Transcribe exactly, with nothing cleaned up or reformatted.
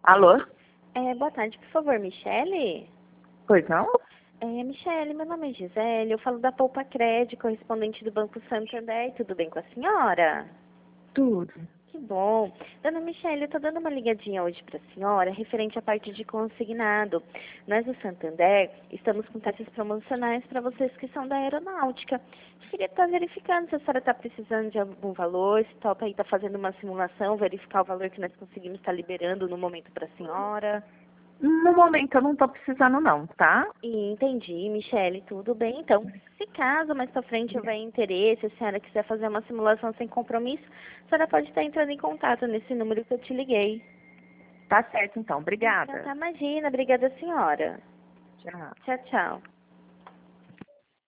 Alô? É, boa tarde, por favor, Michele? Pois não? É, Michele, meu nome é Gisele, eu falo da Poupa Crédito, correspondente do Banco Santander, tudo bem com a senhora? Tudo. Que bom. Dona Michele, eu tô dando uma ligadinha hoje para a senhora, referente à parte de consignado. Nós do Santander estamos com taxas promocionais para vocês que são da aeronáutica. Queria estar verificando se a senhora está precisando de algum valor, se topa aí está fazendo uma simulação, verificar o valor que nós conseguimos estar liberando no momento para a senhora. No momento eu não tô precisando não, tá? E entendi, Michele, tudo bem. Então, se caso mais pra frente houver interesse, se a senhora quiser fazer uma simulação sem compromisso, a senhora pode estar entrando em contato nesse número que eu te liguei. Tá certo então. Então, Obrigada. tá, imagina. Obrigada, senhora. Tchau. Tchau, tchau.